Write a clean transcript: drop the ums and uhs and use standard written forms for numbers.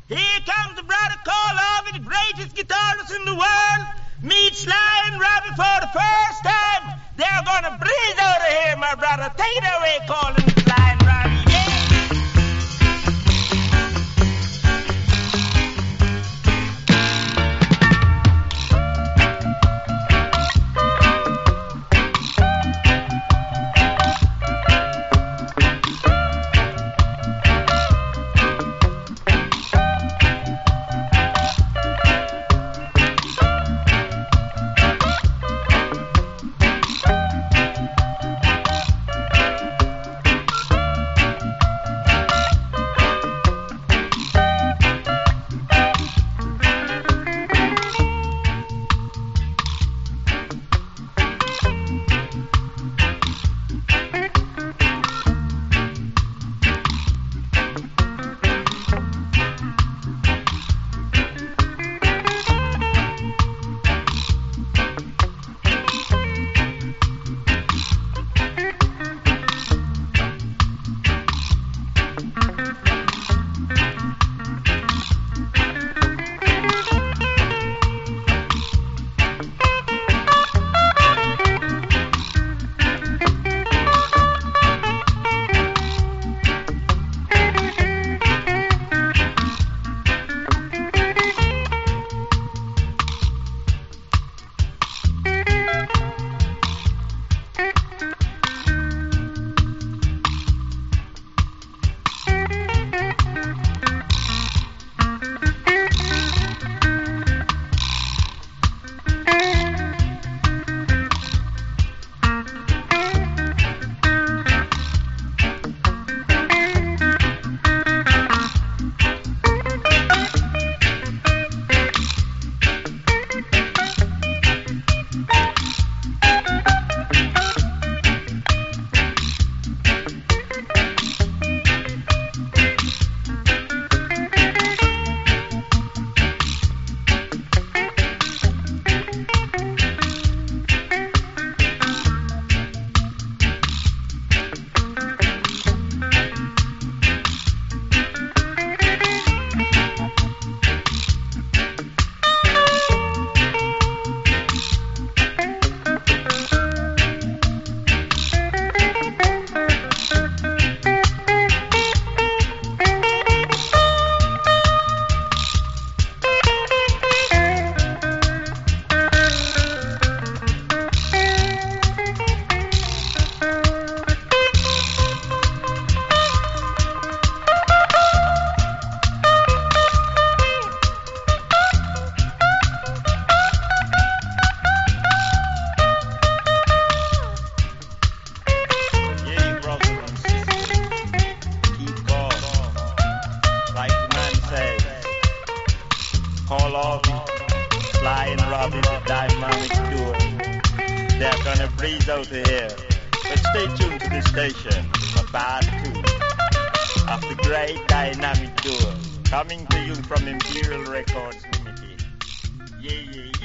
Here comes the brother Carl Harvey, the greatest guitarist in the world. Meet Sly and Robbie for the first time. They're gonna breeze out of here, my brother. Take it away, calling Sly and Robbie. Yeah. Carl Harvey, Sly and Robbie, the dynamic duo. They're gonna breeze out of here. But stay tuned to the station for part 2 of the great dynamic duo, coming to you from Imperial Records Limited. Yeah, yeah.